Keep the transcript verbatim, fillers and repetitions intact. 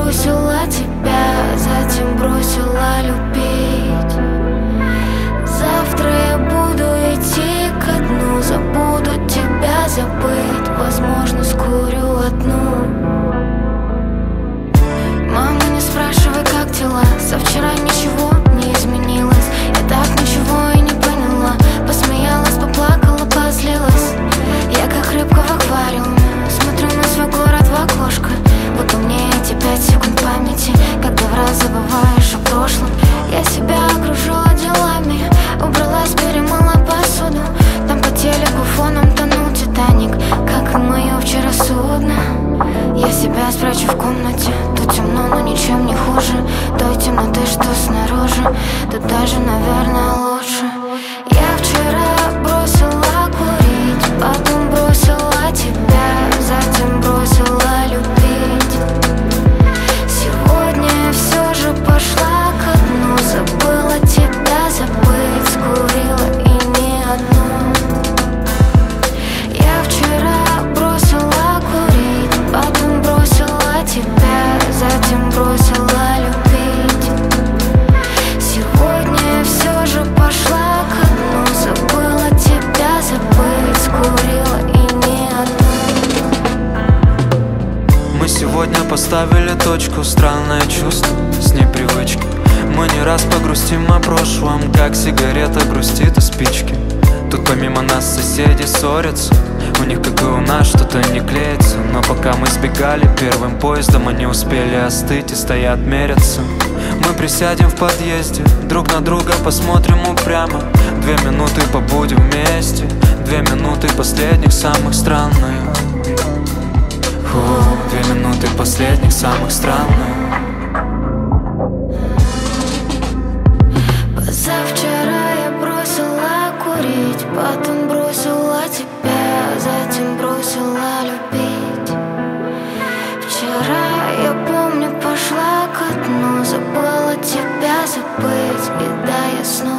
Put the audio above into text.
бросила тебя, затем бросила любить. Завтра я буду идти ко дну, забуду тебя забыть, возможно, скурю одну. Мама, не спрашивай, как дела, со вчера ничего не изменилось. Я так ничего и не поняла, посмеялась, поплакала, позлилась. Я как рыбка в аквариуме, смотрю на свой город в окошко. Вот у меня эти пять секунд памяти, когда в раз забываешь о прошлом. Я себя окружила делами, убралась, перемыла посуду. Там по телеку фоном тонул Титаник, как и мое вчера судно. Я себя спрячу в комнате, тут темно, но ничем не хуже той темноты, что снаружи. Тут даже, наверное, лучше. Я вчера бросила курить, потом бросила тебя, затем бросила любить. Сегодня я все же пошла ко дну, забыла тебя забыть, скурила и не одну. Я вчера бросила курить, потом бросила тебя, затем бросила любить. Сегодня я все же пошла ко дну, забыла тебя забыть, скурила и не одну. Мы сегодня поставили точку, странное чувство с непривычки. Мы не раз погрустим о прошлом, как сигарета грустит из спички. Тут помимо нас соседи ссорятся, у них, как и у нас, что-то не клеится. Но пока мы сбегали первым поездом, они успели остыть и стоят мерятся. Мы присядем в подъезде, друг на друга посмотрим упрямо. Две минуты побудем вместе, две минуты последних самых странных. Фу, две минуты последних самых странных. Позавчера я бросила курить, потом бросила тебя, затем бросила любить. Вчера, я помню, пошла ко дну, забыла тебя забыть, и да, я снова